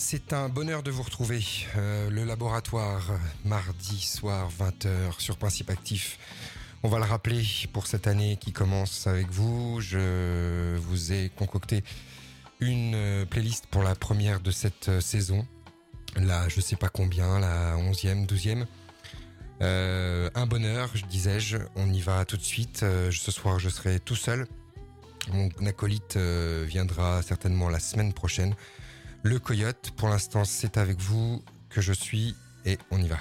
C'est un bonheur de vous retrouver. Le laboratoire, mardi soir 20h sur Principe Actif. On va le rappeler pour cette année qui commence avec vous. Je vous ai concocté une playlist pour la première de cette saison. Là, je sais pas combien, la 11e, 12e. Un bonheur, disais-je. On y va tout de suite. Ce soir, je serai tout seul. Mon acolyte viendra certainement la semaine prochaine. Le Coyote, pour l'instant, c'est avec vous que je suis et on y va.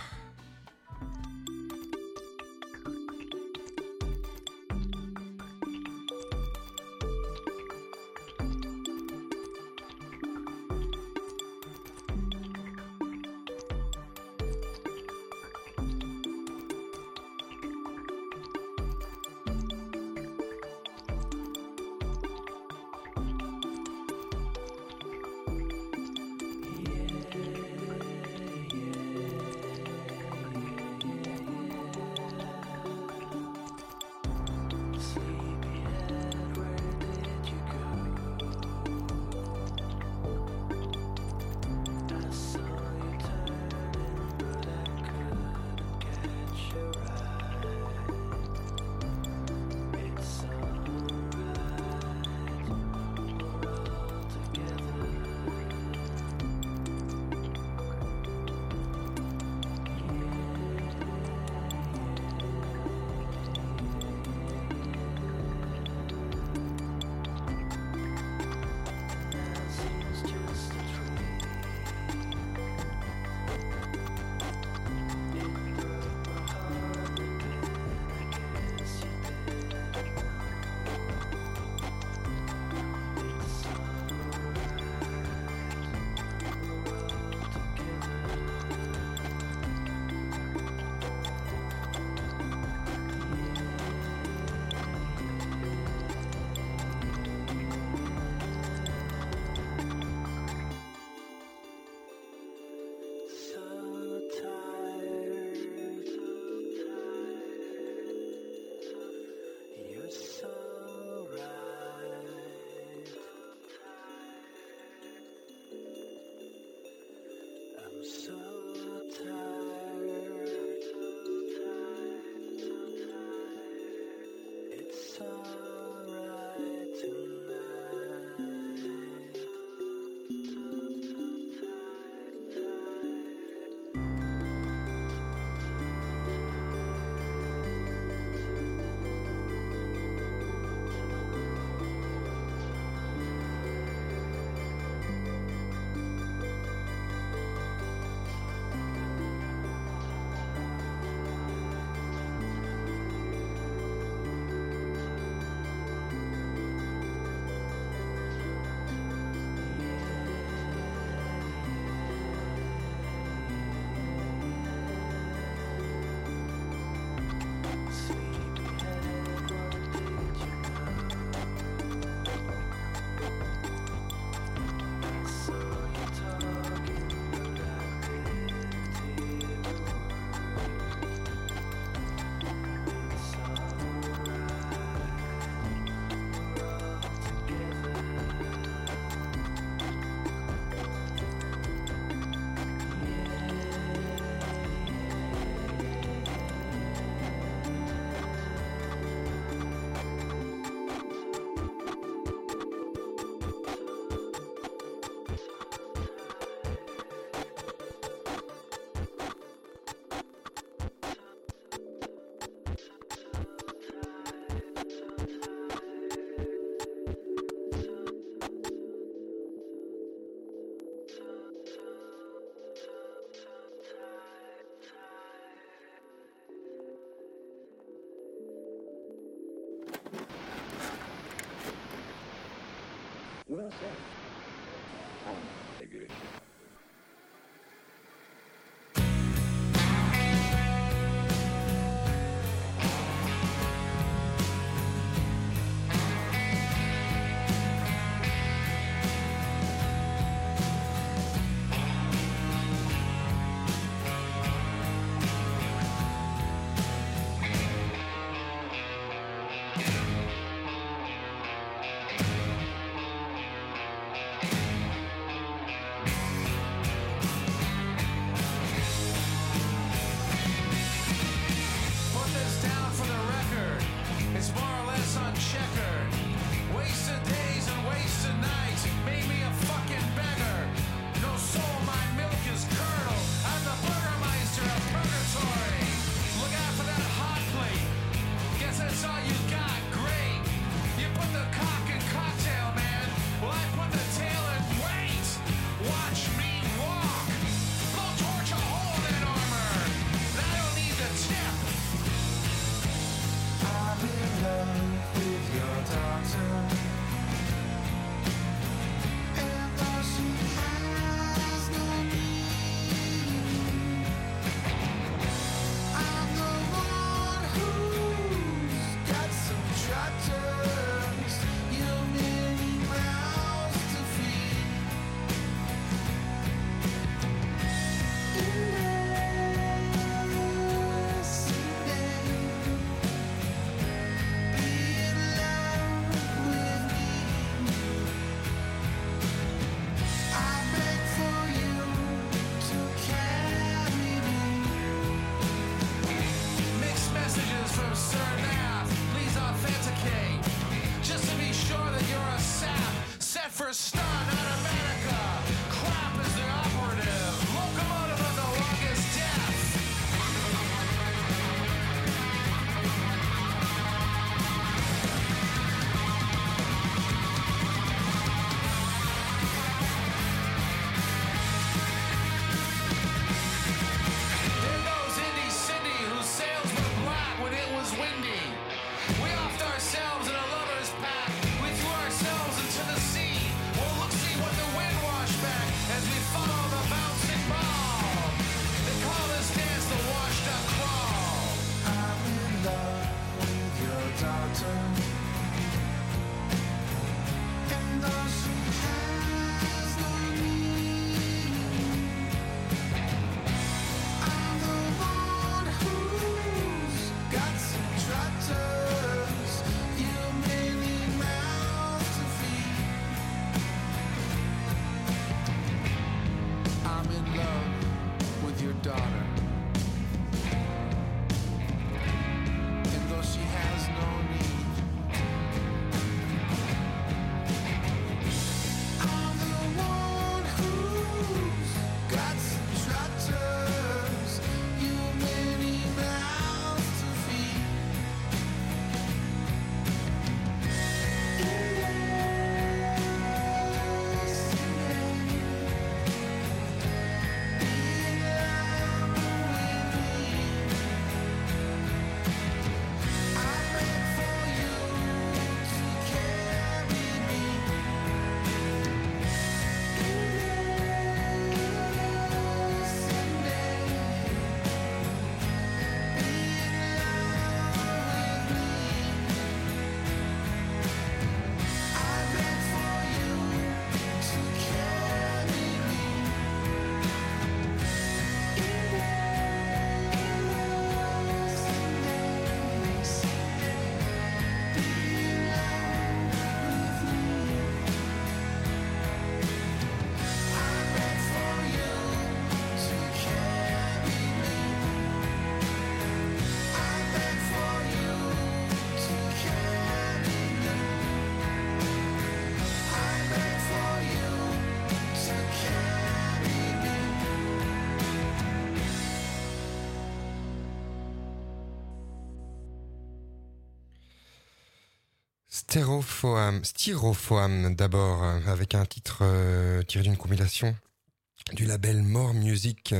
Styrofoam d'abord, avec un titre tiré d'une compilation du label More Music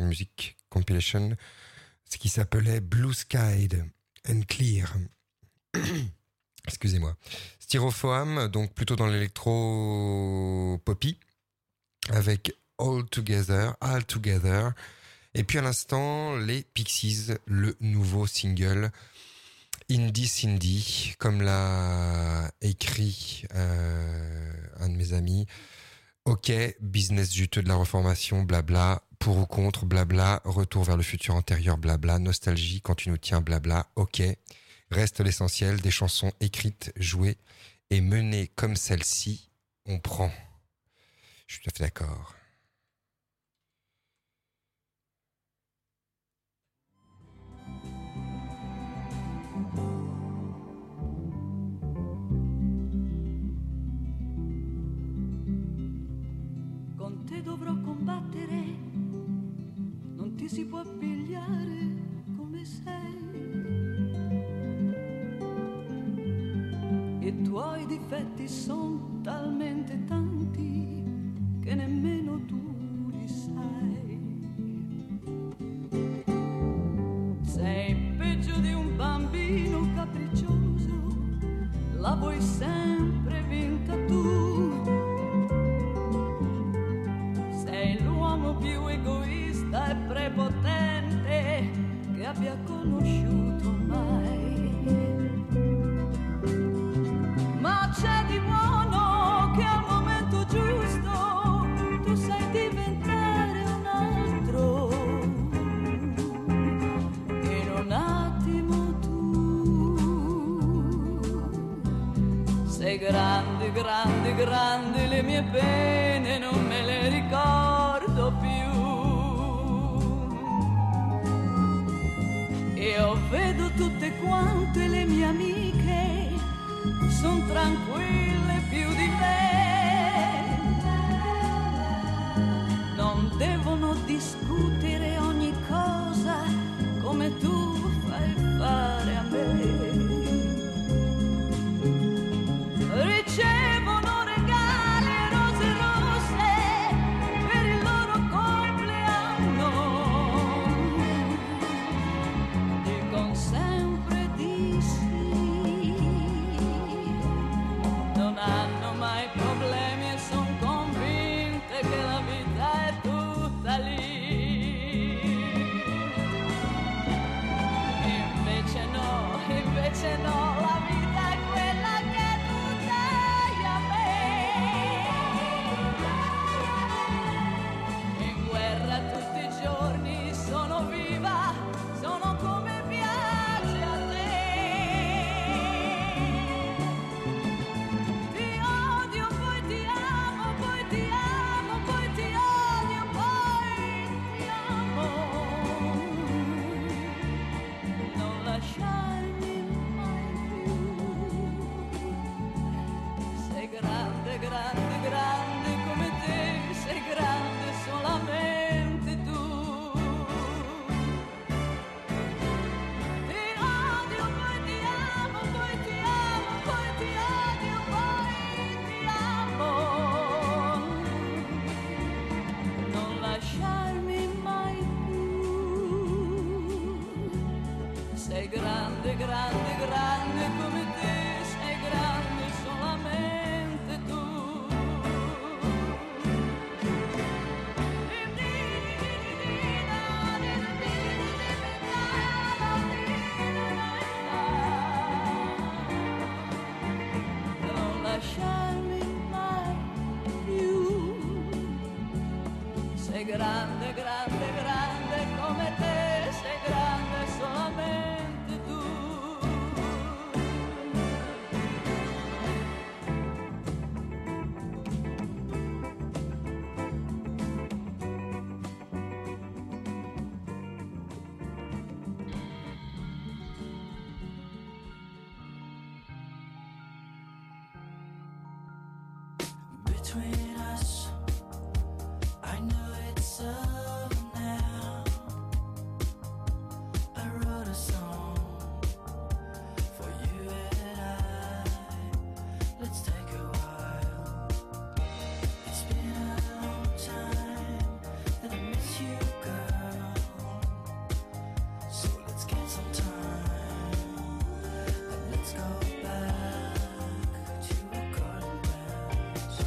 Compilation, ce qui s'appelait Blue Sky and Clear. Excusez-moi. Styrofoam, donc plutôt dans l'électro-poppy, avec All Together. Et puis à l'instant, les Pixies, le nouveau single Indie Cindy, comme l'a écrit un de mes amis. Ok, business juteux de la reformation, blabla, pour ou contre, blabla, retour vers le futur antérieur, blabla, nostalgie quand tu nous tiens, blabla, ok. Reste l'essentiel, des chansons écrites, jouées et menées comme celle-ci, on prend. Je suis tout à fait d'accord. Con te dovrò combattere, non ti si può pigliare come sei. I tuoi difetti son talmente tanti che nemmeno tu li sai. Sei peggio di un bambino capriccioso, la vuoi sempre vinta tu. Sei l'uomo più egoista e prepotente che abbia conosciuto mai. Ma c'è di buono che al momento giusto tu sai diventare un altro. In un attimo tu sei grande, grande, grande, le mie pene non me le ricordo più. Io vedo tutte quante le mie amiche son tranquille più di me. grande, grande come te, sei grande solamente tu. Non lasciarmi mai più. Sei grande, grande, grande come te, sei grande solamente tu. Between us, I know it's over now. I wrote a song for you and I. Let's take a while. It's been a long time that I miss you, girl. So let's get some time and let's go back to a garden bench.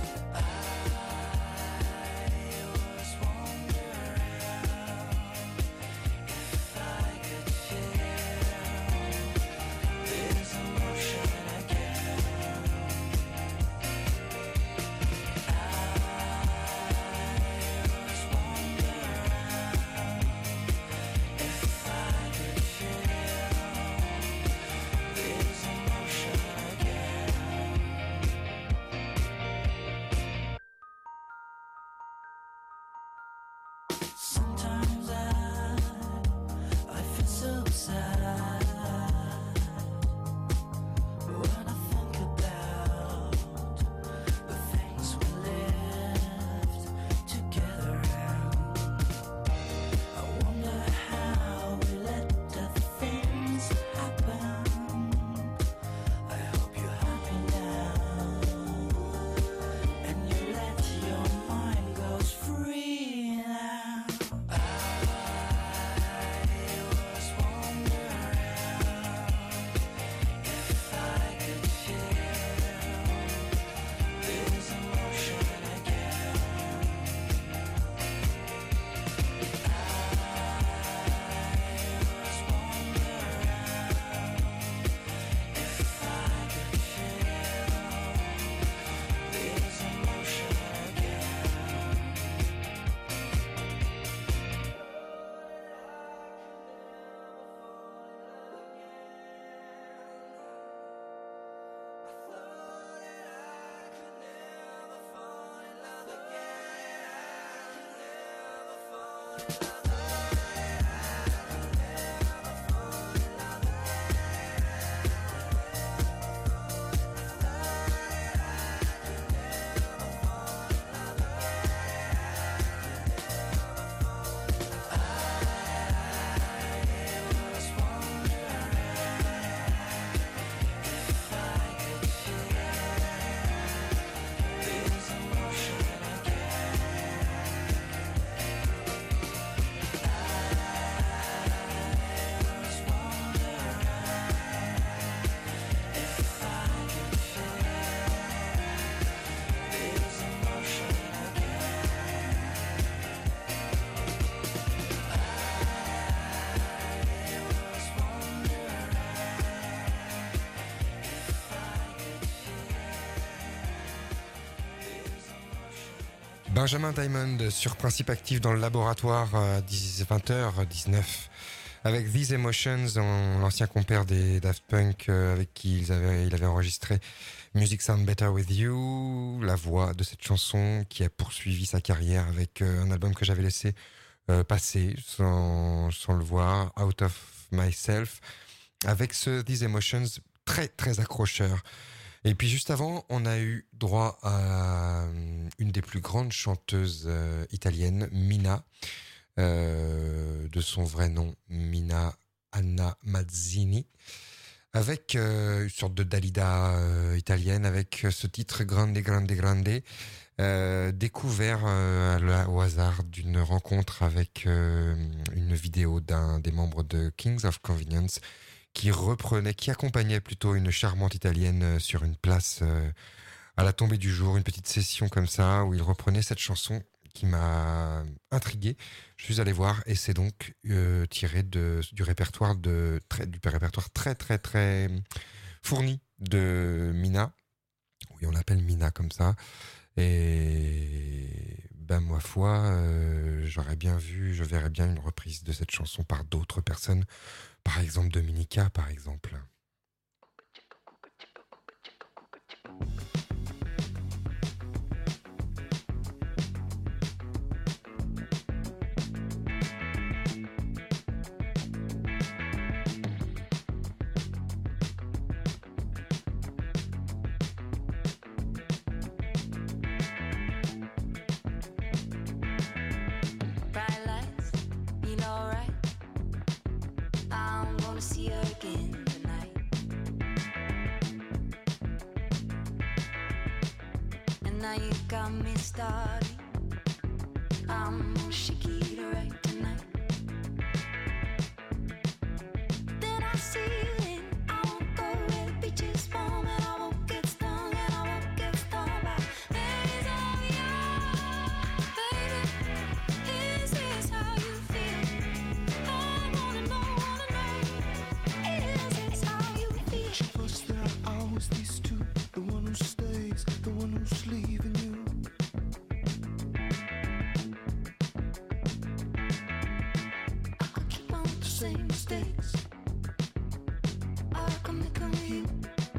Sometimes I feel so sad when I think about the things we lived together and I wonder how we let the things happen. I hope you're happy now and you let your mind go free now. Benjamin Diamond sur Principe Actif dans le laboratoire à 20h19 avec These Emotions, l'ancien compère des Daft Punk avec qui il avait enregistré Music Sound Better With You, la voix de cette chanson qui a poursuivi sa carrière avec un album que j'avais laissé passer sans le voir, Out of Myself, avec ce These Emotions très très accrocheur. Et puis juste avant, on a eu droit à une des plus grandes chanteuses italiennes, Mina, de son vrai nom, Mina Anna Mazzini, avec une sorte de Dalida italienne, avec ce titre Grande, Grande, Grande, découvert au hasard d'une rencontre avec une vidéo d'un des membres de Kings of Convenience, qui accompagnait plutôt une charmante italienne sur une place à la tombée du jour, une petite session comme ça où il reprenait cette chanson qui m'a intrigué. Je suis allé voir et c'est donc tiré du répertoire très très très fourni de Mina. Oui, on l'appelle Mina comme ça. Et ben ma foi, je verrais bien une reprise de cette chanson par d'autres personnes, par exemple Dominica, par exemple. Bright lights, you know, right? I'm gonna see her again tonight. And now you got me started. I'm gonna shake it right tonight. Then I see you in, I won't go where the beach is warm, and I won't get stung, and I won't get stung by days of young, baby. Is this how you feel? I wanna know. Is this how you feel? Each of us, there are always these two. The one who stays, the one who's leaving you. I could keep on the same mistakes. I can make them with you.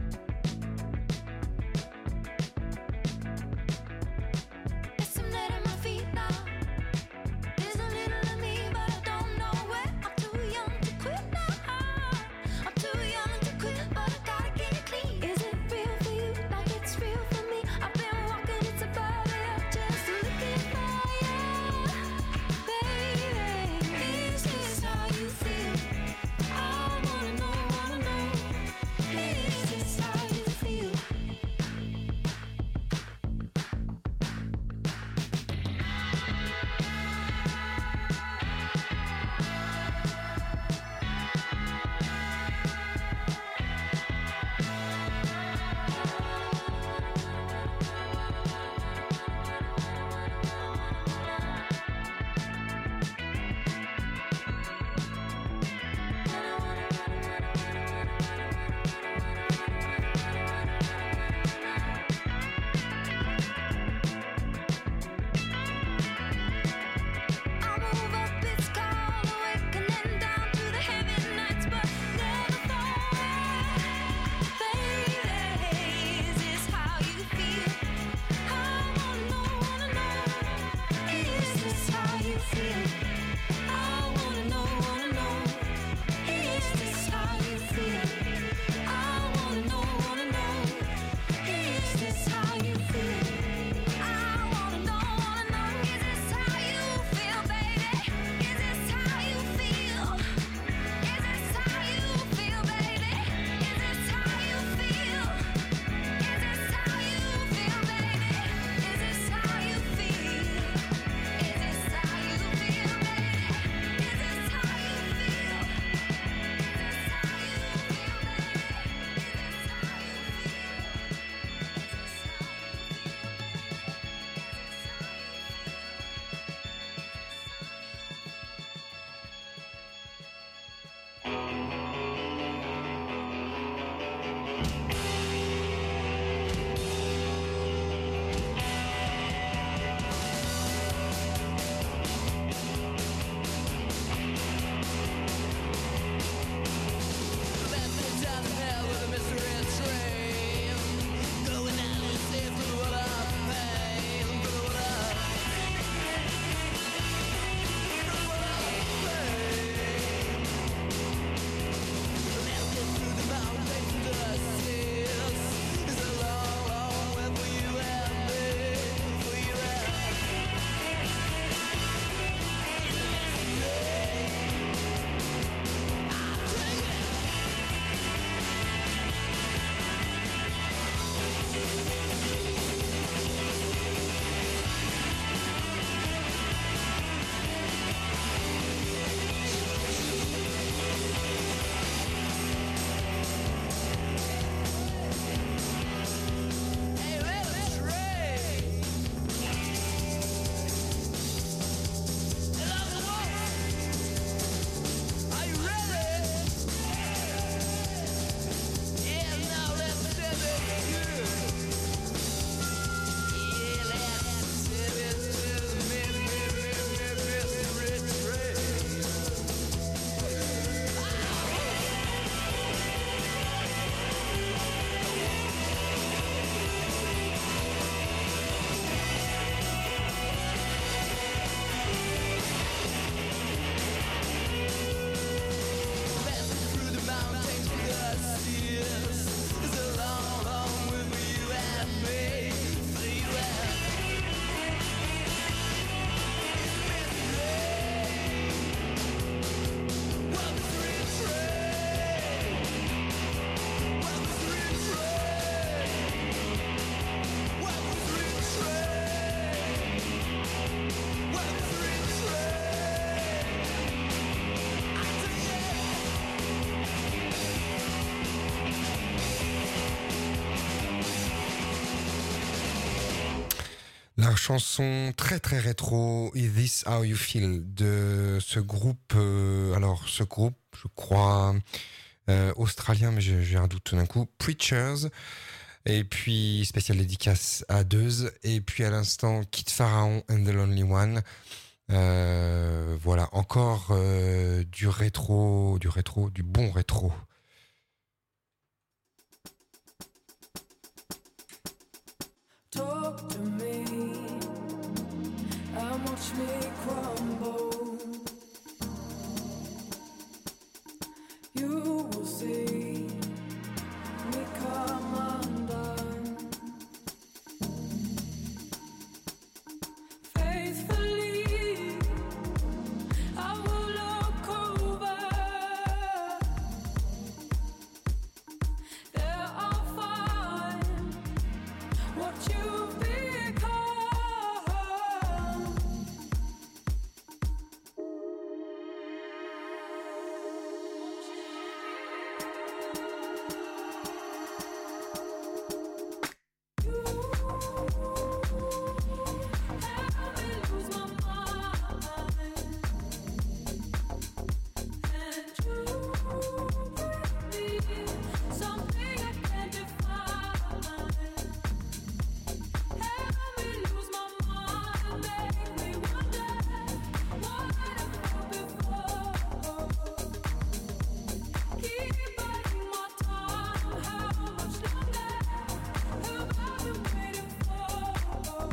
Yes, I'm letting my feet now. There's a little of me, but I don't know where. I'm too young to quit now. I'm too young to quit, but I gotta get clean. Is it real for you? Like it's real for me? I've been walking, it's about it, just looking for you, baby. Is this how you feel? I La chanson très très rétro Is This How You Feel de ce groupe, ce groupe je crois australien mais j'ai un doute tout d'un coup, Preachers, et puis spécial dédicace à Deuze, et puis à l'instant Kid Pharaon and the Lonely One. Voilà, encore du bon rétro. Talk to me and watch me crumble. You will see me come undone. Faithfully, I will look over. There I'll find what you've become. Help me lose my mind, and you bring me something I can't define. Help me lose my mind, make me wonder what I felt before. Keep biting my tongue, how much longer have I been waiting for?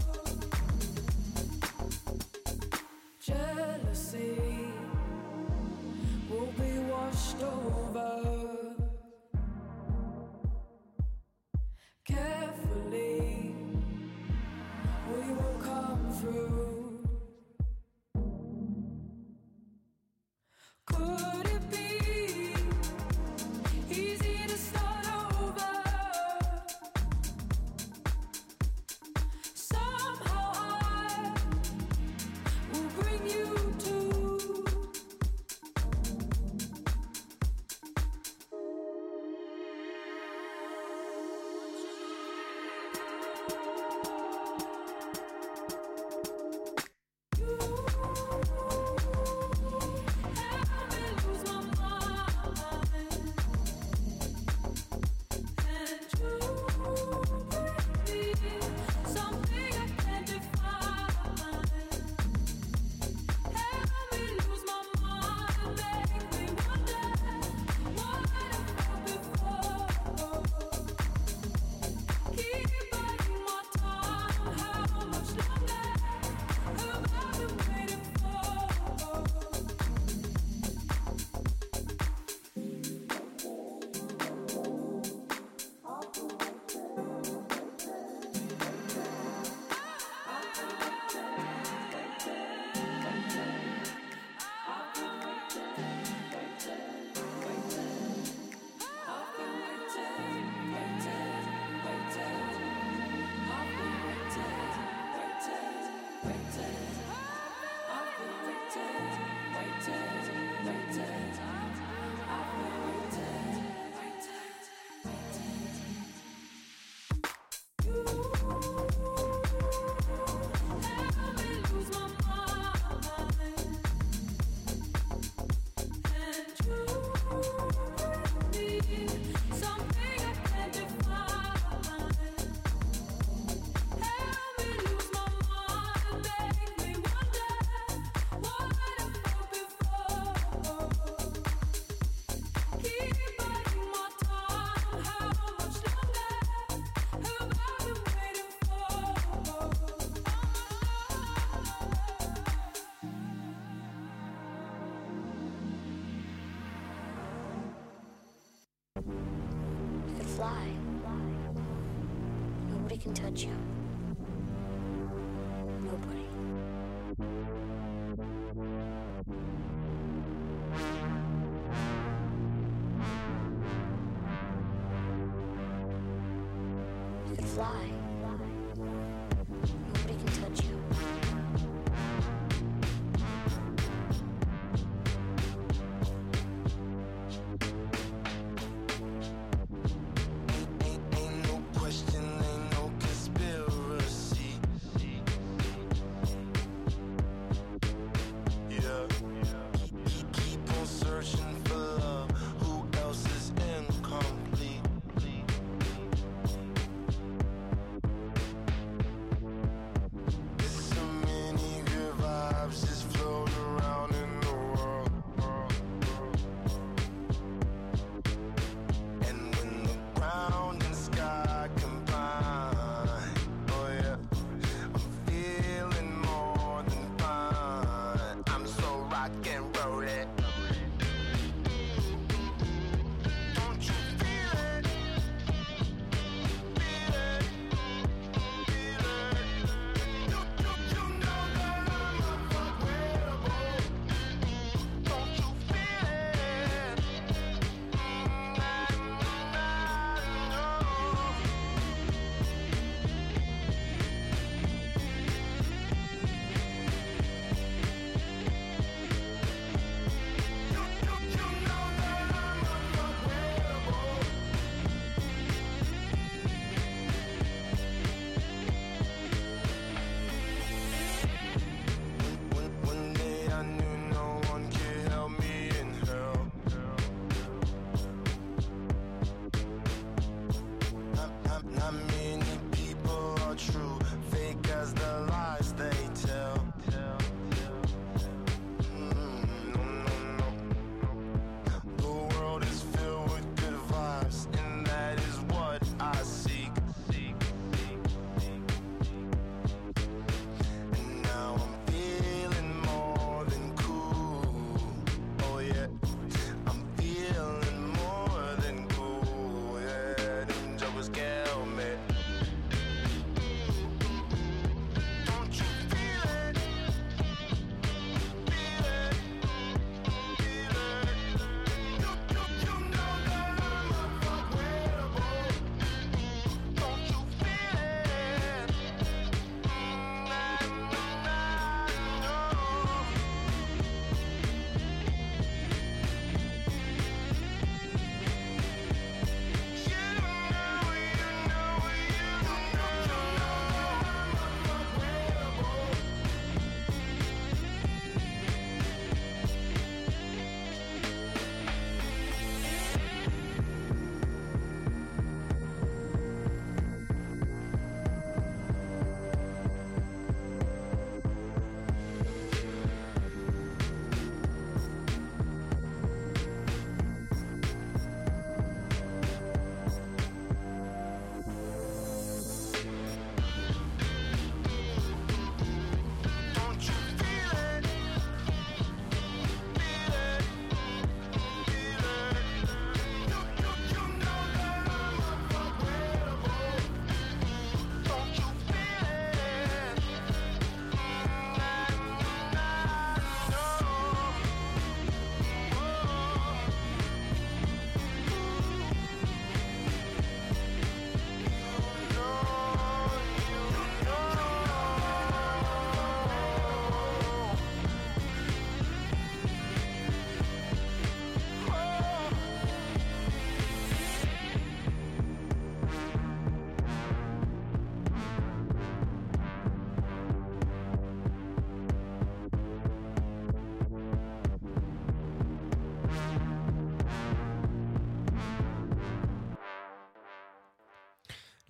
Jealousy will be washed over. Carefully, we will come through. Could it be easy to start over? Somehow I will bring you to. Help me lose my mind, and you bring me something I can't define. Help me lose my mind, make me wonder what I felt before. Keep biting my tongue, how much longer have I been waiting for? Help me lose my mind, and you bring me something I can't define. Help me lose my mind, make me wonder what I felt before. Keep biting my tongue, how much longer have I been waiting for? You could fly. Nobody can touch you. Nobody. You could fly. Nobody can touch you. Ain't no question, ain't no conspiracy.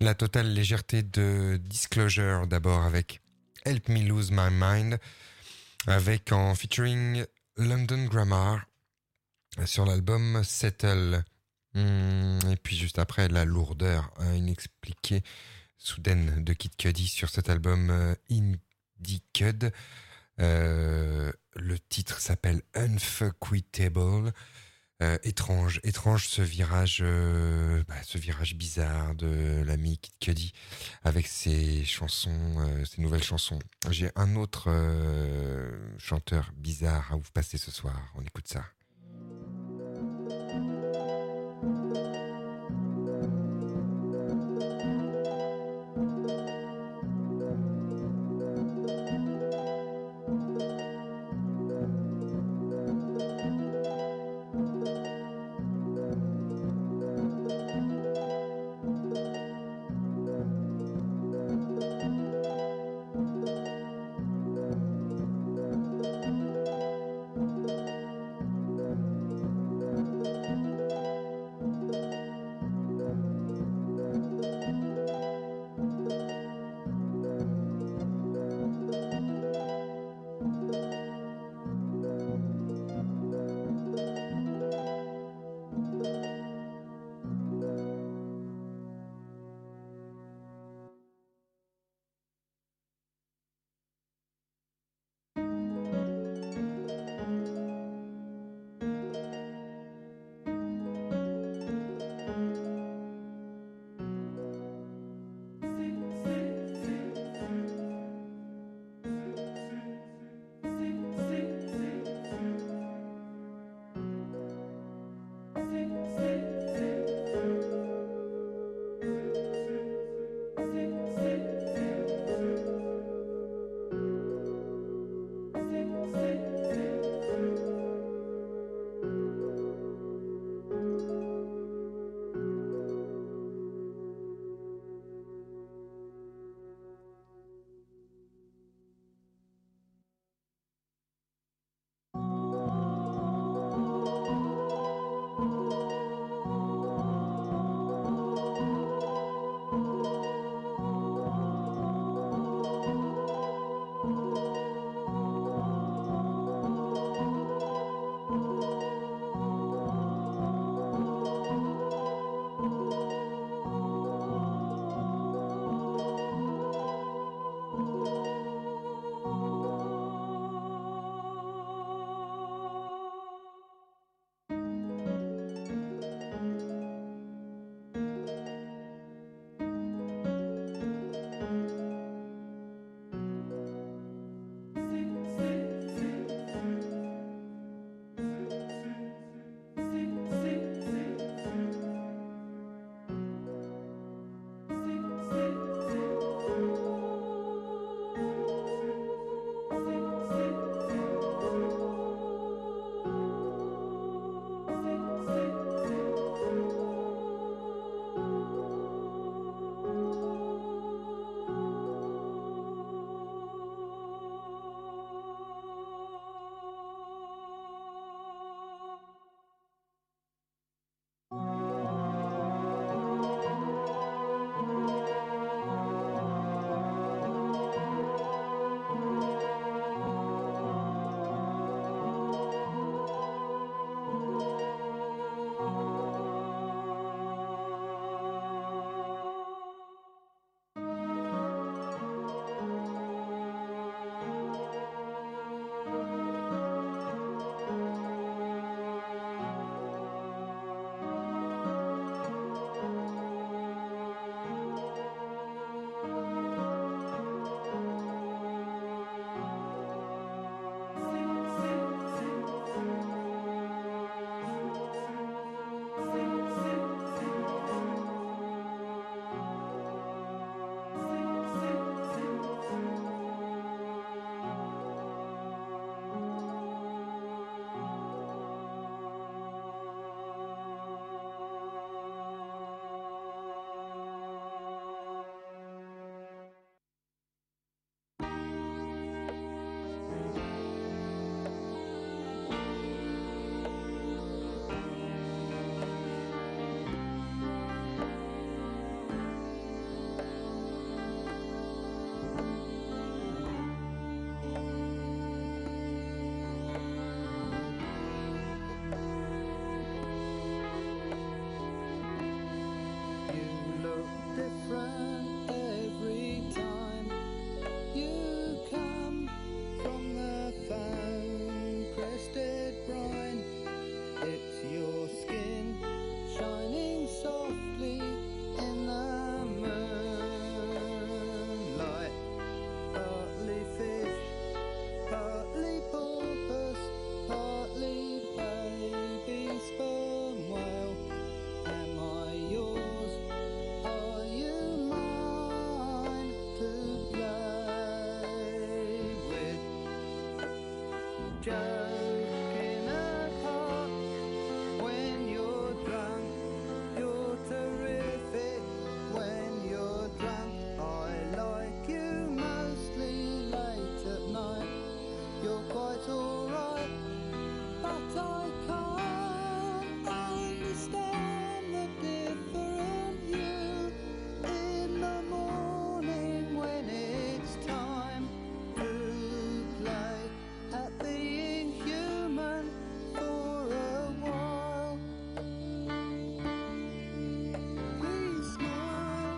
La totale légèreté de Disclosure d'abord avec Help Me Lose My Mind, avec en featuring London Grammar sur l'album Settle. Et puis juste après, la lourdeur inexpliquée soudaine de Kid Cudi sur cet album Indie Cud. Le titre s'appelle Unfuckwittable. Étrange ce virage bizarre de l'ami Kid Cudi avec ses chansons, ses nouvelles chansons. J'ai un autre chanteur bizarre à vous passer ce soir. On écoute ça. joking apart. When you're drunk, you're terrific. When you're drunk, I like you mostly late at night. You're quite alright, but I can't understand the different you in the morning when it's time to play at being human for a while. Please smile.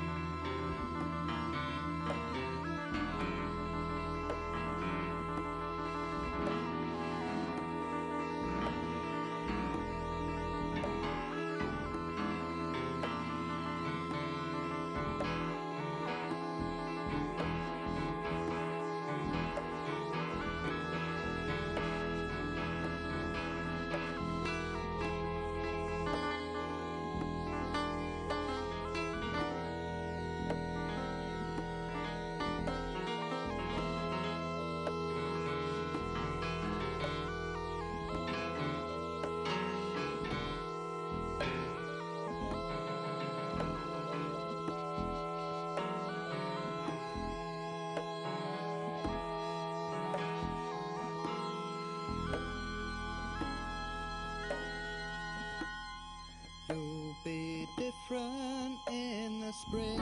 You'll be different in the spring.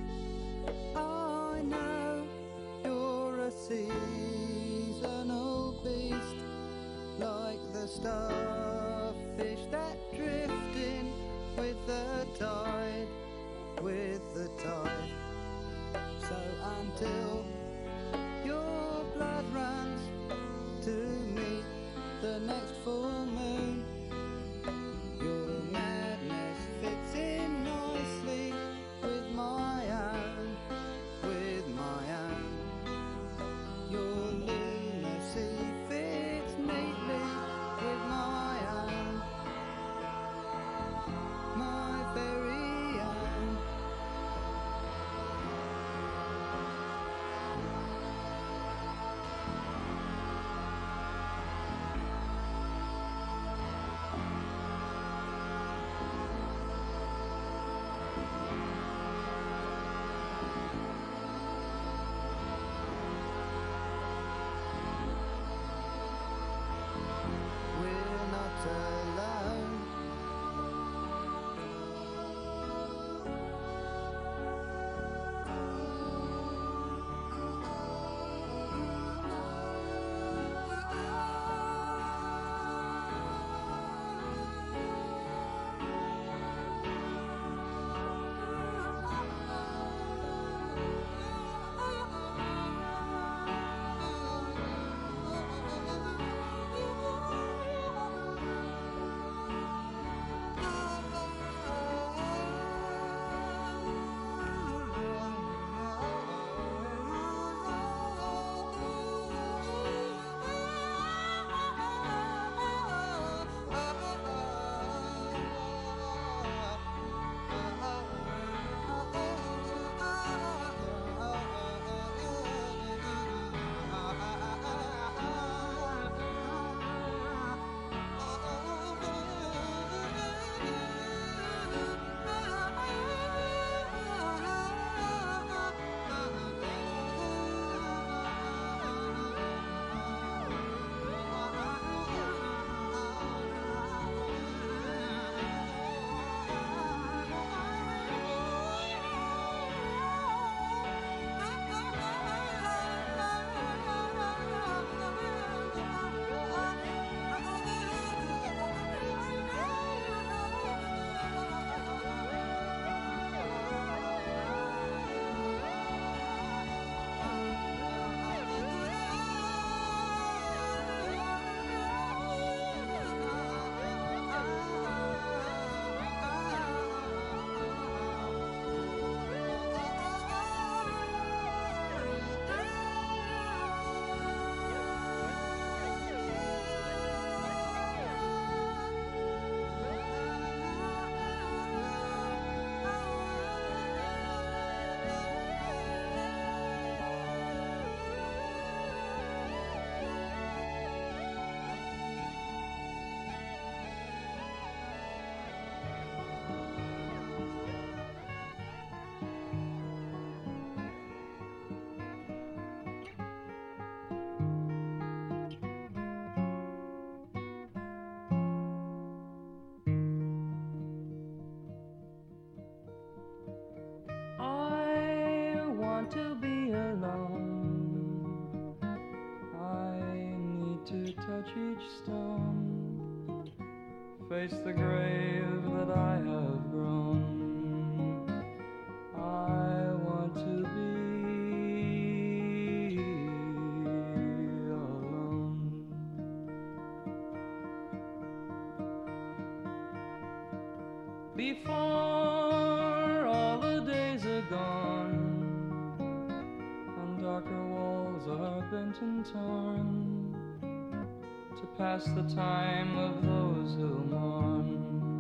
I know you're a seasonal beast, like the starfish that drift in with the tide, with the tide. So until your blood runs to meet the next full moon, your madness fits in nicely with my own, with my own. Your lunacy fits neatly with my own, my very own. need to touch each stone, face the grave that I have grown. I want to be alone. Before all the days are gone and darker walls are bent and torn, to pass the time of those who mourn,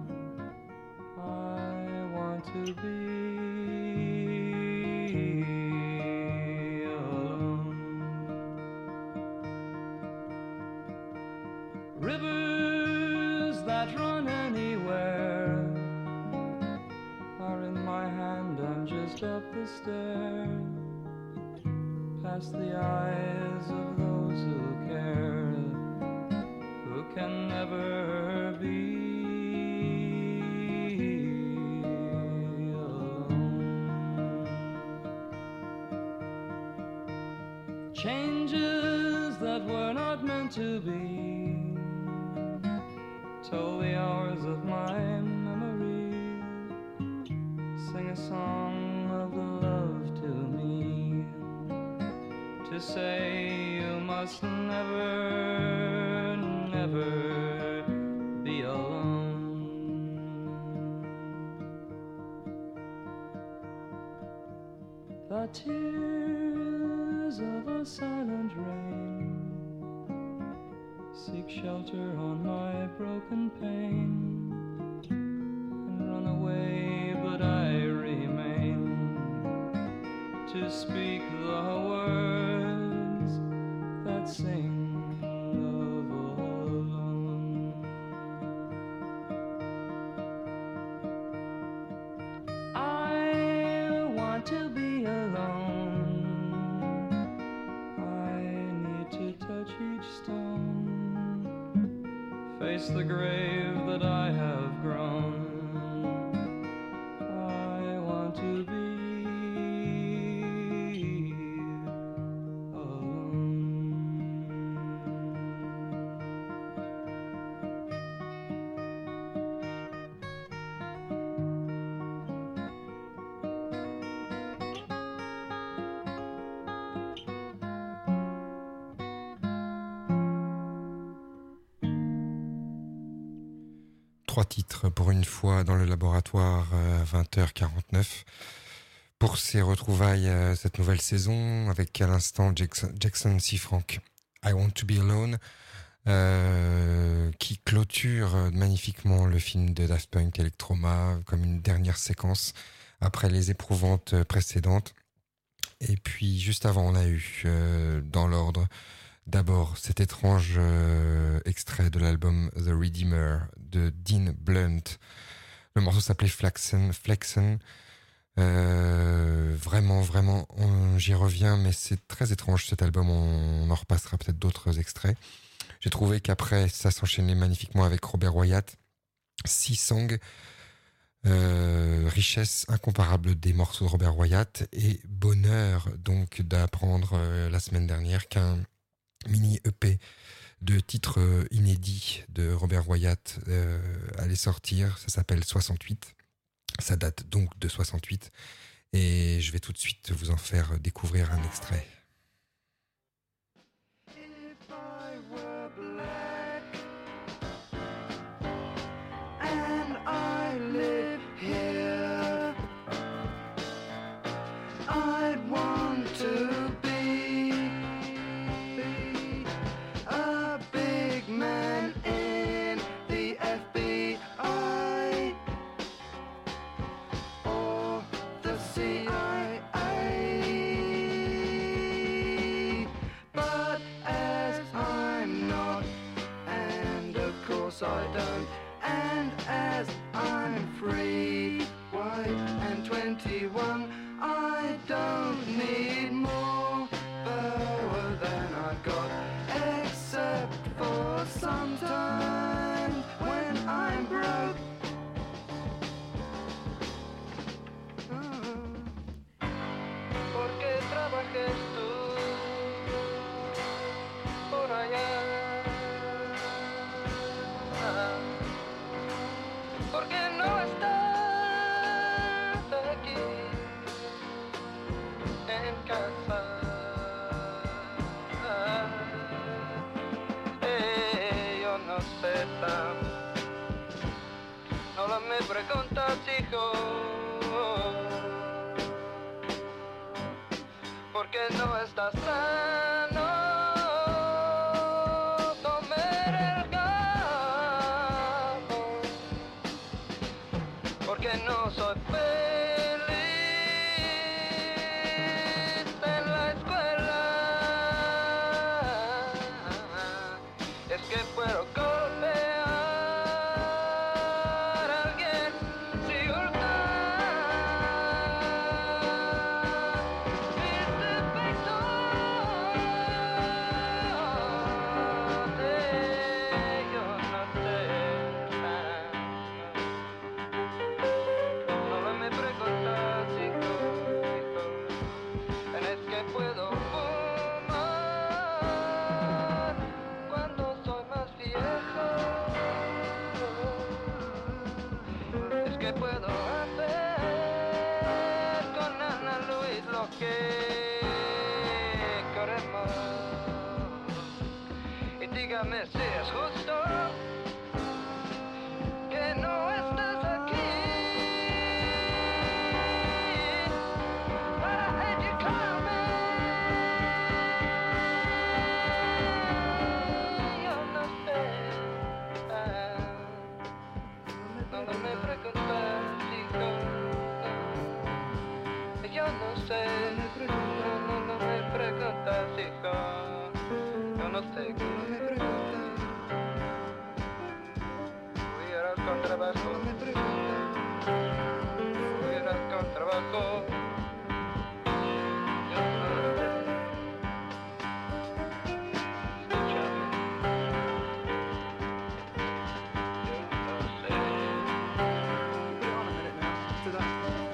I want to be alone. Rivers that run anywhere are in my hand and just up the stair, past the eyes of those who care, who can never be alone. Changes that were not meant to be told the hours of my memory, sing a song of the love to me, to say you must never, never be alone. The tears of a silent rain seek shelter on my broken pane and run away, but I remain to speak the words that sing of alone. I want to be alone. I need to touch each stone, face the grave that I have grown. I want to be Trois titres pour une fois dans le laboratoire à 20h49 pour ces retrouvailles cette nouvelle saison avec à l'instant Jackson C. Frank, I Want to Be Alone, qui clôture magnifiquement le film de Daft Punk Electroma comme une dernière séquence après les éprouvantes précédentes. Et puis juste avant on a eu dans l'ordre d'abord cet étrange extrait de l'album The Redeemer de Dean Blunt. Le morceau s'appelait Flexen. Vraiment, j'y reviens, mais c'est très étrange cet album, on en repassera peut-être d'autres extraits. J'ai trouvé qu'après, ça s'enchaînait magnifiquement avec Robert Wyatt, Sea Song, richesse incomparable des morceaux de Robert Wyatt, et bonheur donc d'apprendre la semaine dernière qu'un mini EP de titres inédits de Robert Wyatt allait sortir. Ça s'appelle 68. Ça date donc de 68. Et je vais tout de suite vous en faire découvrir un extrait. If I were black and I live here, I'd want to be a big man in the FBI or the CIA. But as I'm not, and of course I don't, and as I'm free, white and 21, I don't need more power than I've got, except for sometimes when I'm broke. ¿Por qué trabajes tú por allá? Solo me preguntas, hijo, ¿por qué no estás sano? Comer el gato, porque no soy feliz en la escuela. Es que puedo golpear a alguien si hurtar mis defectos. Yo no sé. Solo me preguntas, hijo, es que puedo fumar cuando soy más viejo. Es que puedo hacer con Ana Luis lo que queremos. Y dígame si es justo que no estés aquí para educarme. Yo no sé. No me preguntas, hijo. Yo no sé. No me preguntas, hijo. Yo no sé. Fui con trabajo. Fui con trabajo. Yo no sé. Escúchame. Yo no sé. Put it on a minute now. After that.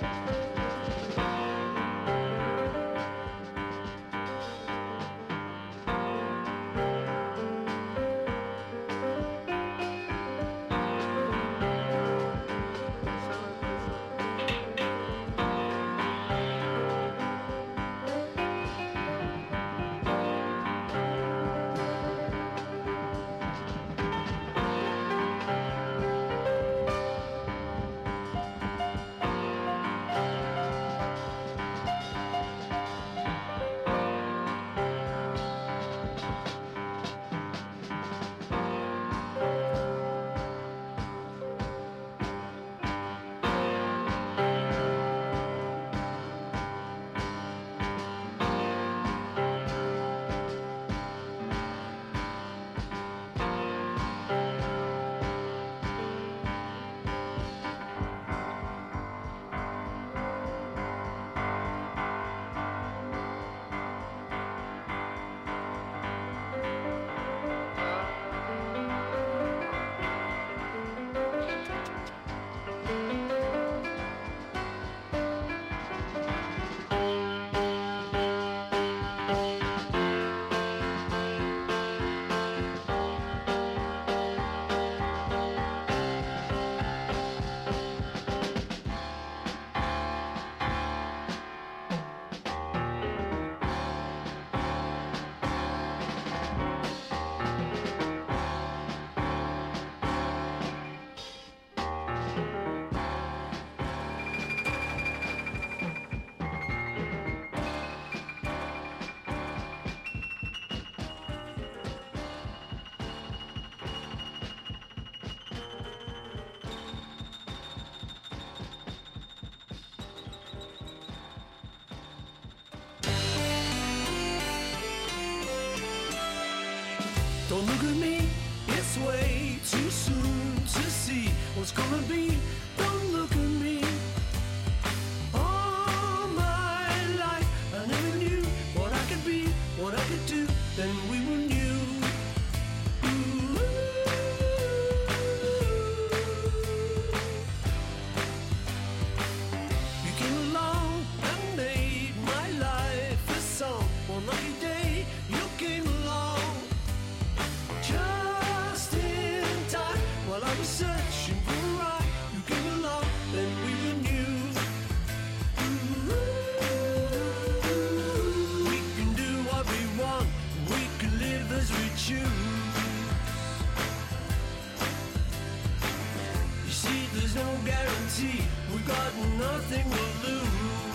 Don't look at me, it's way too soon to see what's gonna be. Don't look at me. All my life I never knew what I could be, what I could do, then we were new. Ooh. You came along and made my life a song. One lucky day you came along. Just in time, while I was searching for a ride, you came along, then we were new. We can do what we want, we can live as guarantee. We've got nothing to lose.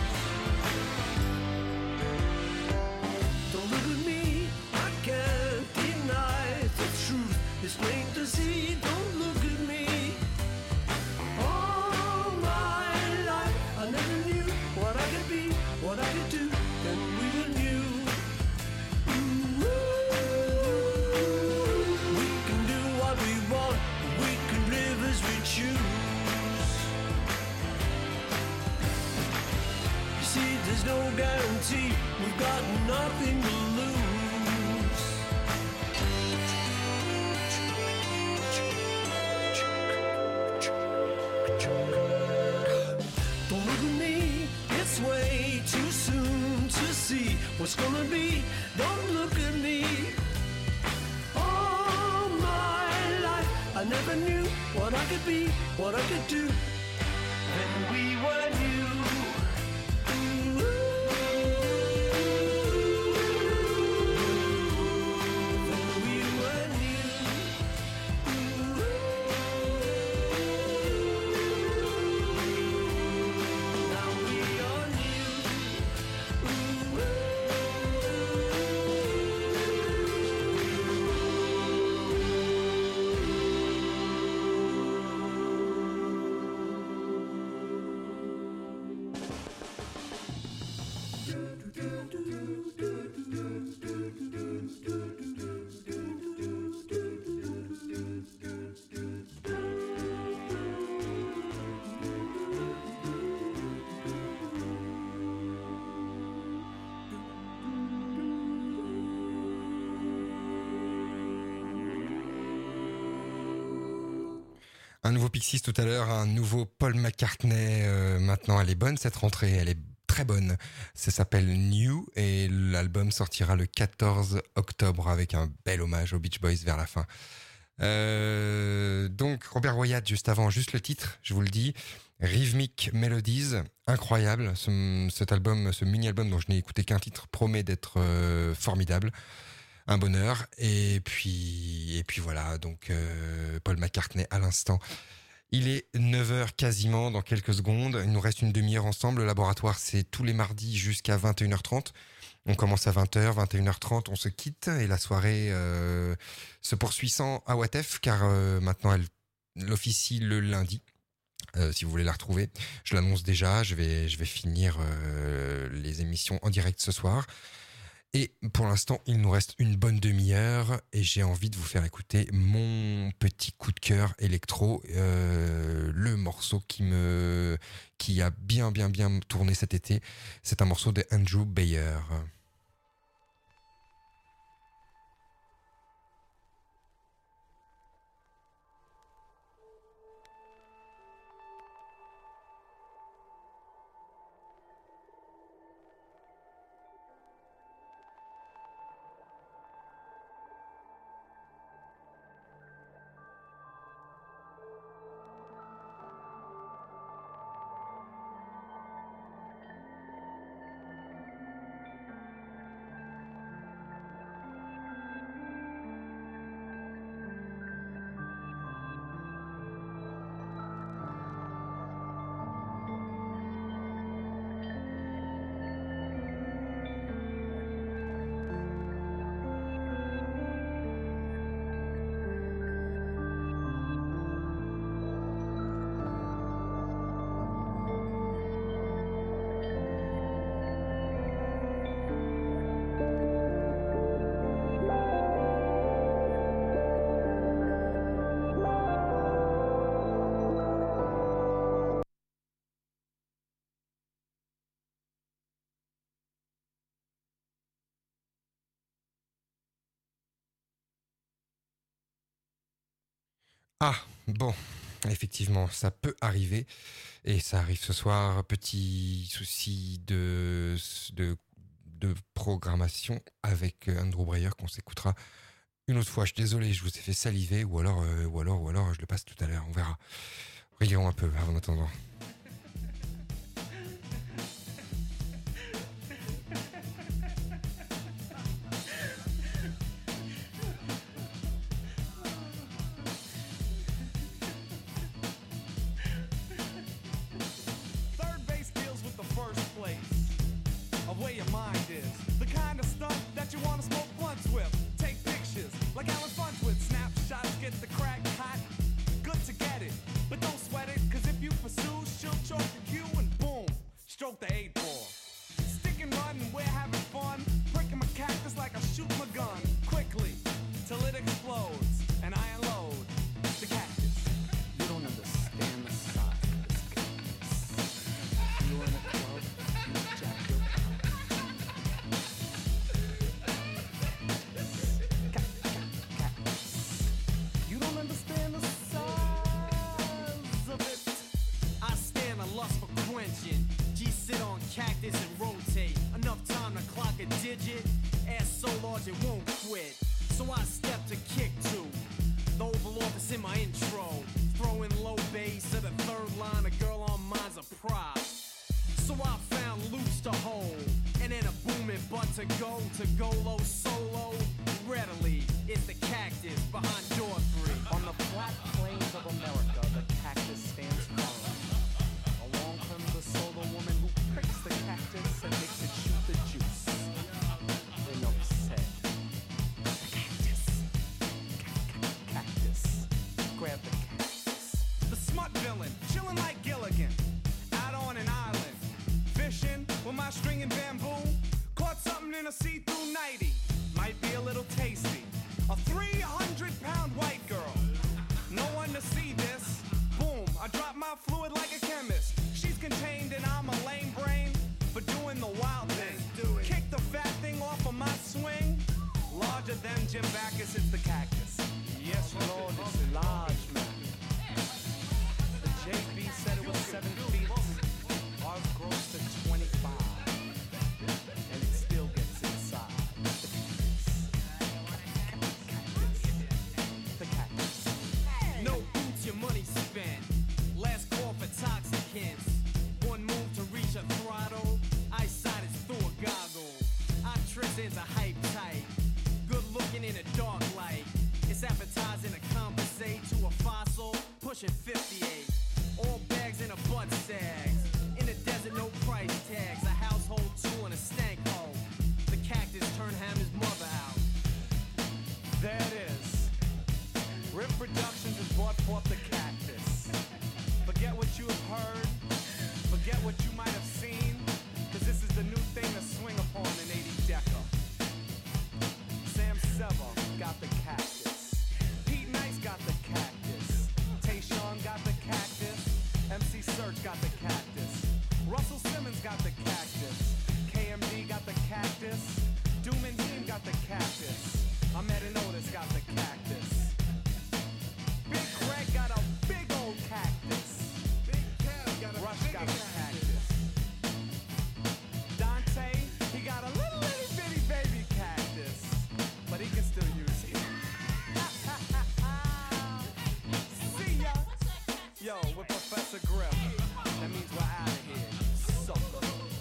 Don't look at me, I can't deny the truth. It's plain to see, don't look at me. All my life I never knew what I could be, what I could do, then we were new. Ooh, we can do what we want, we can live as we choose. You see, there's no guarantee, we've got nothing to lose. Don't look at me, it's way too soon to see what's gonna be. Don't look at me. All my life I never knew what I could be, what I could do. Then we were new. Ooh, then we were new. Now we are Un nouveau Pixies tout à l'heure, un nouveau Paul McCartney. Maintenant, elle est bonne cette rentrée, elle est très bonne. Ça s'appelle New et l'album sortira le 14 octobre avec un bel hommage aux Beach Boys vers la fin. Donc Robert Wyatt juste avant, juste le titre, je vous le dis. Rhythmic Melodies, incroyable. Cet album, ce mini-album dont je n'ai écouté qu'un titre, promet d'être formidable. Un bonheur. Et puis voilà, donc Paul McCartney à l'instant. Il est 9h quasiment, dans quelques secondes. Il nous reste une demi-heure ensemble. Le laboratoire, c'est tous les mardis jusqu'à 21h30. On commence à 20h, 21h30, on se quitte. Et la soirée se poursuit sans Awatef, car maintenant elle officie le lundi. Si vous voulez la retrouver, je l'annonce déjà. Je vais finir les émissions en direct ce soir. Et pour l'instant, il nous reste une bonne demi-heure et j'ai envie de vous faire écouter mon petit coup de cœur électro, le morceau qui a bien tourné cet été. C'est un morceau de Andrew Bayer. Ah, bon, effectivement, ça peut arriver. Et ça arrive ce soir. Petit souci de programmation avec Andrew Breyer qu'on s'écoutera une autre fois. Je suis désolé, je vous ai fait saliver ou alors je le passe tout à l'heure. On verra. Rions un peu en attendant. about to kick to. The Oval Office in my intro. Throwing low bass at the third line, a girl on mine's a prop. So I found loops to hold, and then a booming butt to go low solo. Readily, it's the cactus behind door 3. On the flat plains of America, the cactus stands firm. Along comes a solo woman who pricks the cactus and makes it shoot the juice. Enough said. The cactus. Cactus. Grab the cactus. The smut villain, chilling like Gilligan, out on an island, fishing with my string and bamboo. Caught something in a see-through nightie, might be a little tasty. A 300-pound white girl, no one to see this. Boom, I drop my fluid like a chemist. She's contained and I'm a lame brain for doing the wild thing. Kick the fat thing off of my swing. Larger than Jim Backus, it's the cactus. Yes, Lord, it's large, man. The JB said it was 7 feet. Ours grows to 25. And it still gets inside. The cactus. No boots, your money spent. Last call for toxicants. One move to reach a throttle. Eyesight is through a goggle. Our tricks into hype tight. Good looking in a dark light. It's appetizing to compensate to a fossil pushing 58. All bags in a butt sags. In the desert, no price tags. A household tool and a stank hole. The cactus turned Hammer's mother out. There it is. Rip Productions has brought forth the cactus. Forget what you have heard. Forget what you might have seen. Cause this is the new thing to swing upon in 80 Decker. Sam Sever got the cactus. Pete Nice got the cactus. Tayshawn got the cactus. MC Search got the cactus. Russell Simmons got the cactus. KMD got the cactus. Doom and Dean got the cactus. Ahmed and Otis got the cactus. Big Craig got a big old cactus. Big Kev got a Rush got a cactus. Dante, he got a little itty bitty baby cactus. But he can still use it. See ya! Yo, with Professor Griff. That means we're out of here, sucker.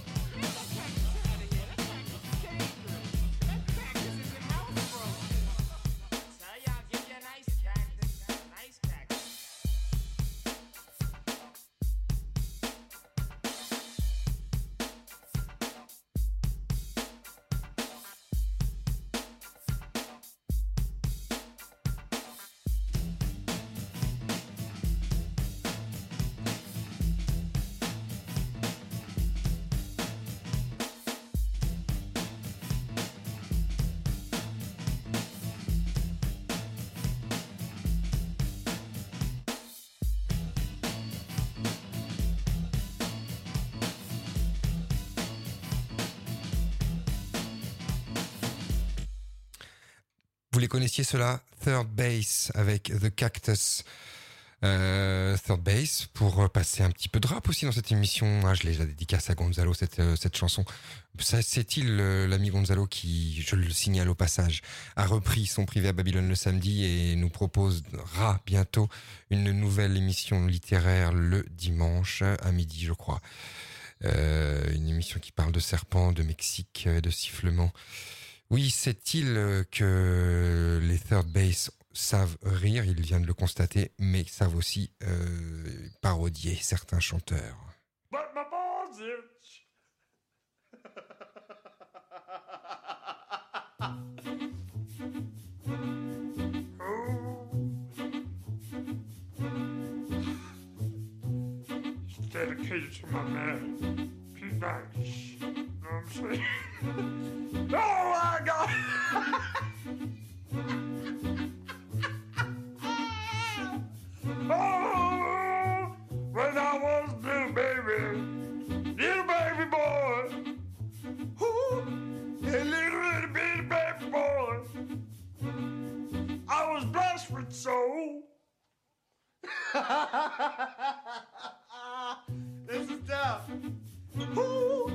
Vous les connaissiez ceux-là? Third Base avec The Cactus. Third Base pour passer un petit peu de rap aussi dans cette émission. Ah, je l'ai déjà dédicace à Gonzalo cette chanson. C'est-il l'ami Gonzalo qui, je le signale au passage, a repris son privé à Babylone le samedi et nous proposera bientôt une nouvelle émission littéraire le dimanche à midi, je crois. Une émission qui parle de serpents, de Mexique, de sifflements. Oui, c'est-il que les Third Base savent rire, il vient de le constater, mais savent aussi parodier certains chanteurs. But my balls itch. It's dedicated to my man, Pete Nice. You know what I'm saying? Oh my God! Oh, when I was little baby boy, ooh, a little bitty baby boy, I was blessed with soul. This is tough. Ooh.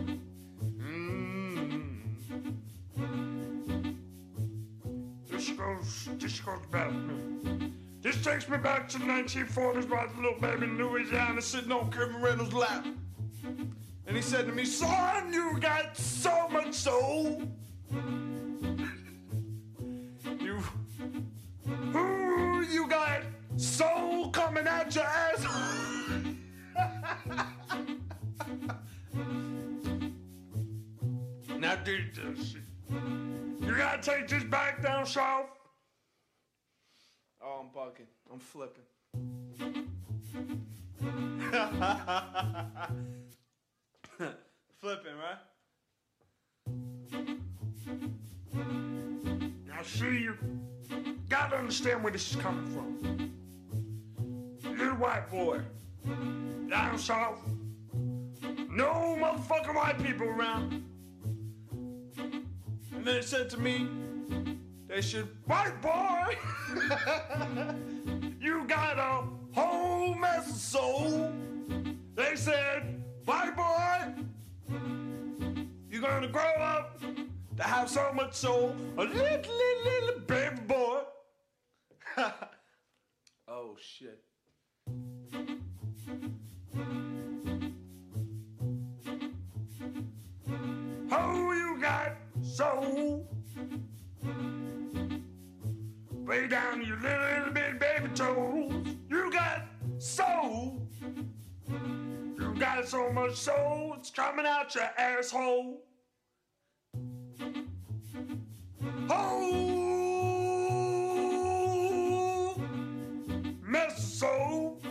This goes back. This takes me back to the 1940s while I was a little baby in Louisiana sitting on Kevin Reynolds' lap. And he said to me, son, you got so much soul. You got soul coming out your ass. Now, dude, you gotta take this back down south. Oh, I'm bugging. I'm flipping. Flipping, right? Now, see, you gotta understand where this is coming from. Little white boy, down south, no motherfucking white people around. And then they said to me, they said, white boy, you got a whole mess of soul. They said, white boy, you're gonna grow up to have so much soul, a little baby boy. Oh, shit. Oh, you got soul. Way down your little bit baby toes. You got soul. You got so much soul, it's coming out your asshole. Oh, mess of soul.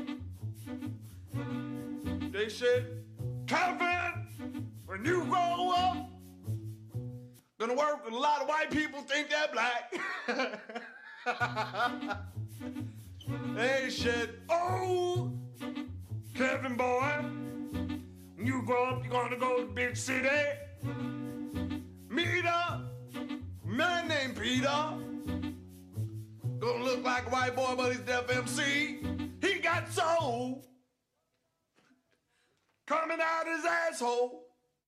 They said, Calvin, when you grow up, gonna work with a lot of white people think they're black. They said, oh, Kevin boy, when you grow up, you're gonna go to the big city. Meet a man named Peter. Gonna look like a white boy, but he's deaf MC. He got soul coming out his asshole.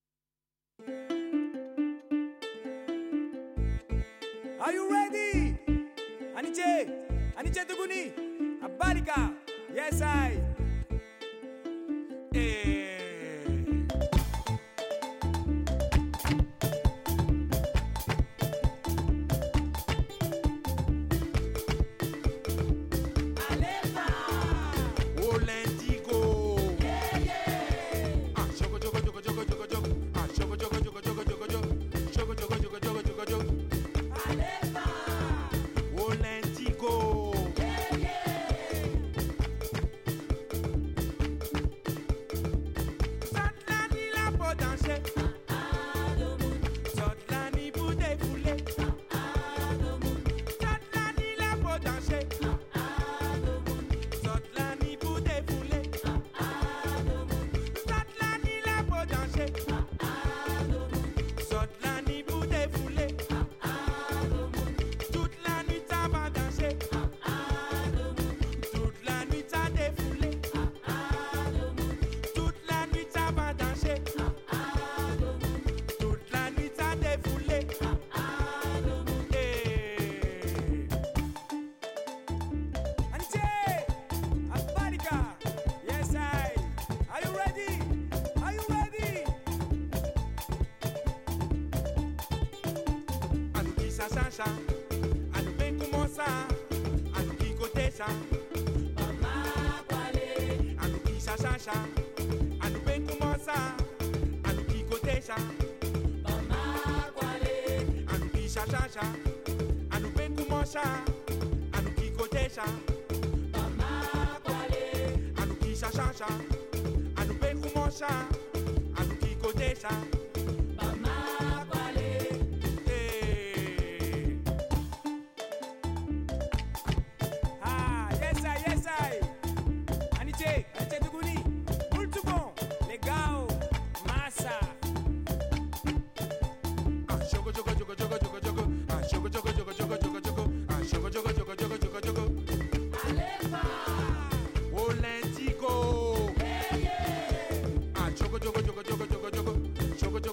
Are you ready? Aniche Tuguni, Abarika, yes I. Choco, choco, choco, choco, choco, choco.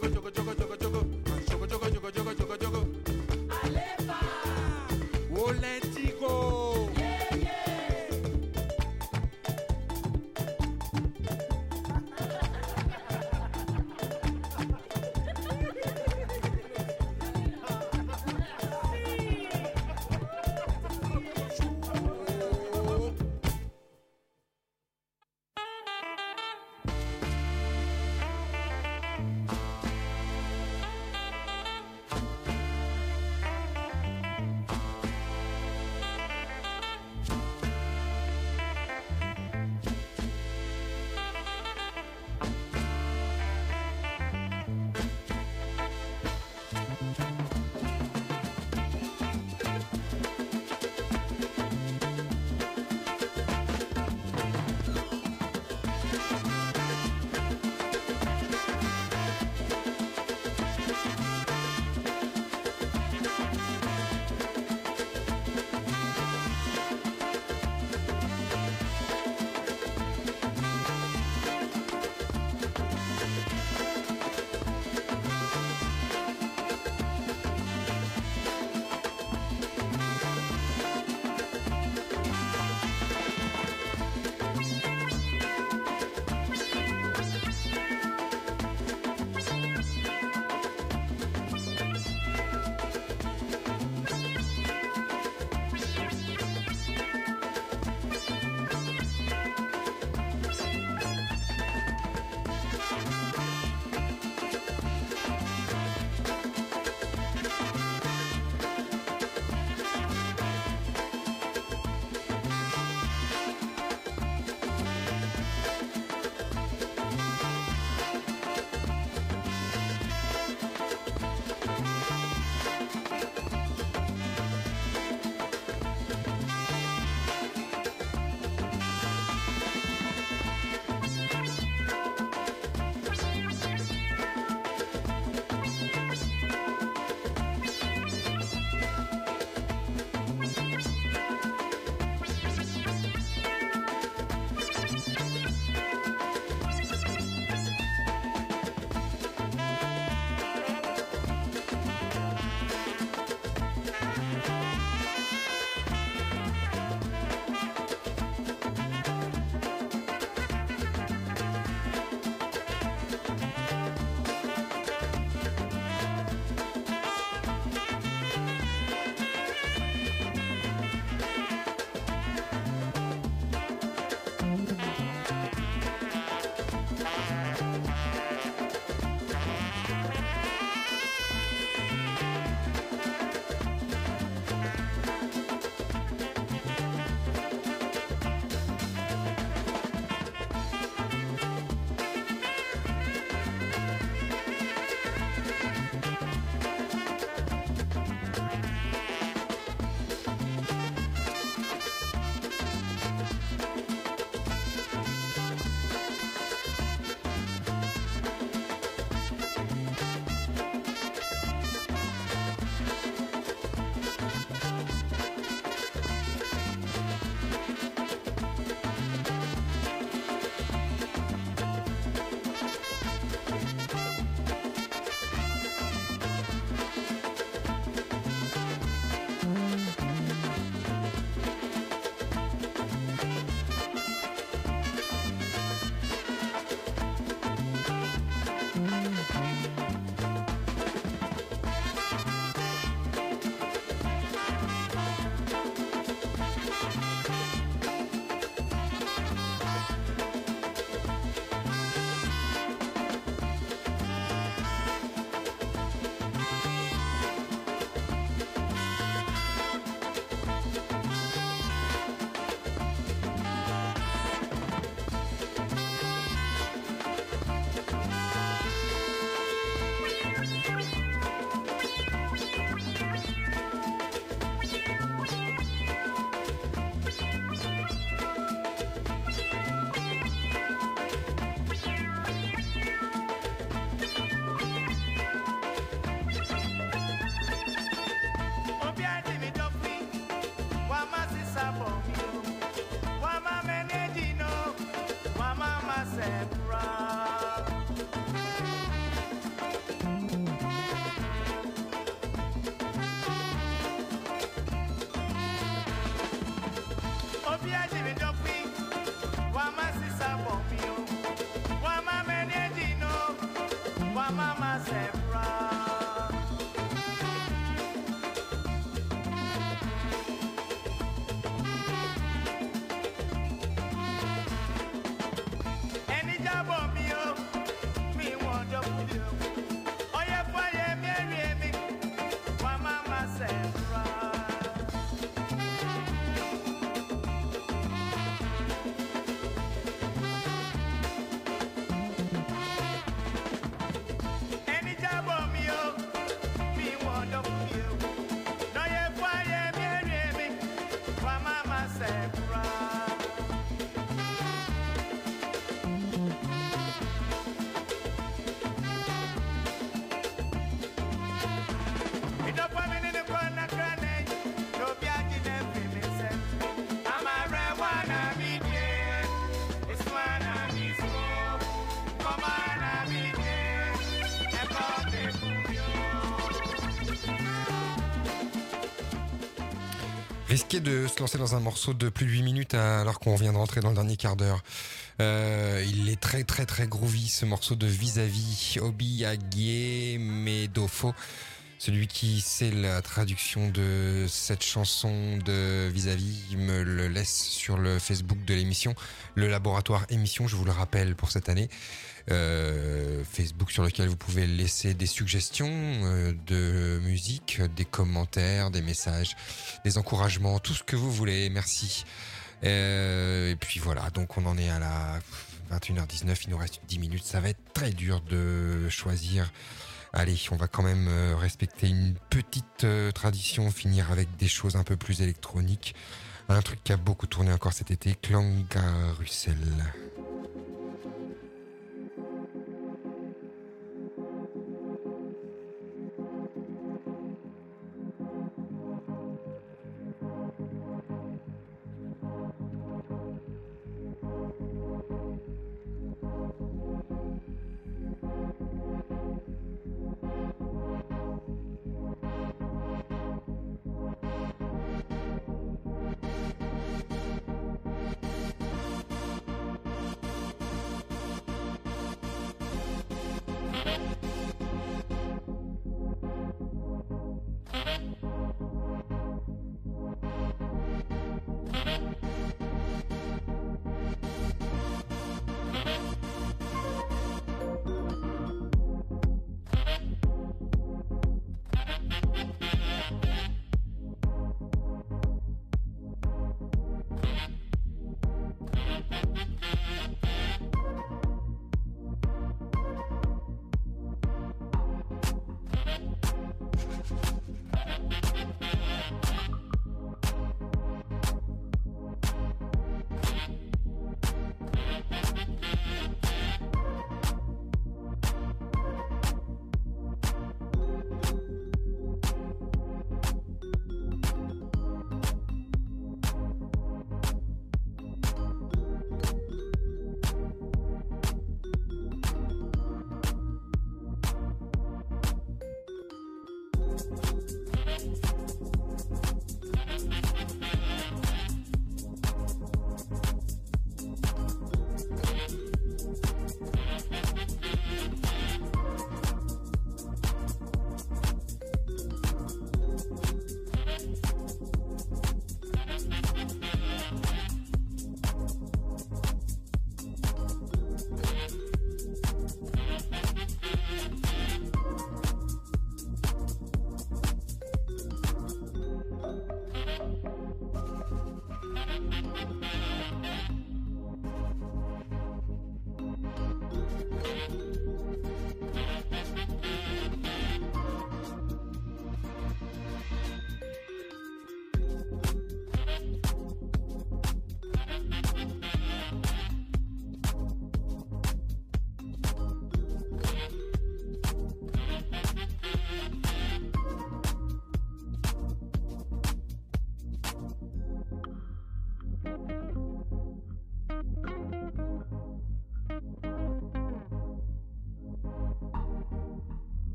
Risqué de se lancer dans un morceau de plus de 8 minutes alors qu'on vient de rentrer dans le dernier quart d'heure. Il est très très très groovy ce morceau de Vis-à-vis, Obi Agie Medofo. Celui qui sait la traduction de cette chanson de Vis-à-vis me le laisse sur le Facebook de l'émission, le laboratoire émission, je vous le rappelle pour cette année. Facebook sur lequel vous pouvez laisser des suggestions de musique, des commentaires, des messages, des encouragements, tout ce que vous voulez, merci. Et puis voilà, donc on en est à la 21h19, il nous reste 10 minutes, ça va être très dur de choisir. Allez, on va quand même respecter une petite tradition, finir avec des choses un peu plus électroniques. Un truc qui a beaucoup tourné encore cet été, Klangarusel.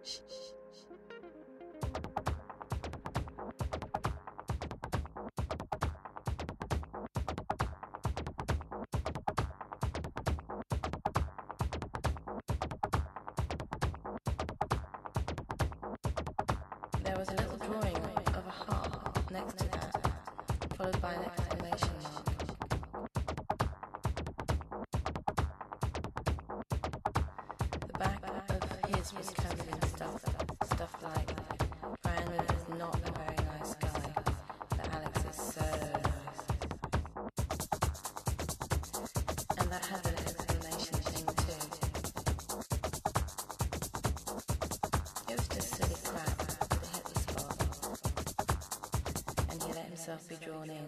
There was a little drawing of a heart next to that, followed by an exclamation mark. The back of his was covered in stuff like, Brian is not a very nice guy, but Alex is so nice. And that had an exclamation thing too. It was just silly crap, but it hit the spot. And he let himself be drawn in.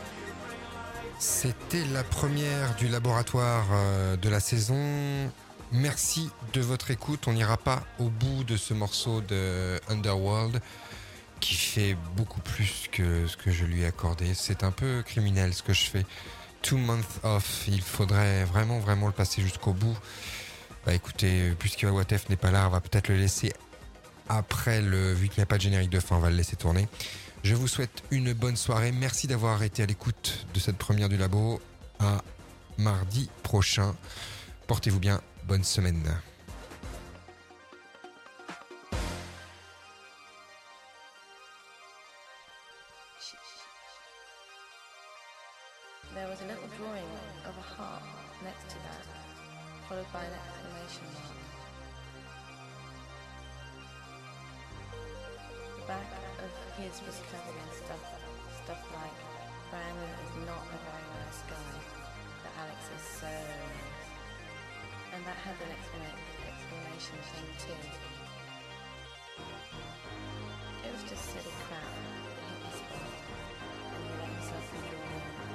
C'était la première du laboratoire de la saison. Merci de votre écoute. On n'ira pas au bout de ce morceau de Underworld qui fait beaucoup plus que ce que je lui ai accordé. C'est un peu criminel ce que je fais. 2 months off. Il faudrait vraiment le passer jusqu'au bout. Bah écoutez, puisque Watef n'est pas là, on va peut-être le laisser après vu qu'il n'y a pas de générique de fin, on va le laisser tourner. Je vous souhaite une bonne soirée. Merci d'avoir été à l'écoute de cette première du labo. À mardi prochain. Portez-vous bien. Bonne semaine. There was a little drawing of a heart next to that, followed by an exclamation mark. The back of his was covered in stuff like, Brandon is not a very nice guy, but Alex is so nice. And that had an exclamation thing too. It was just silly crap that hit the spot, and he let himself be drawn in.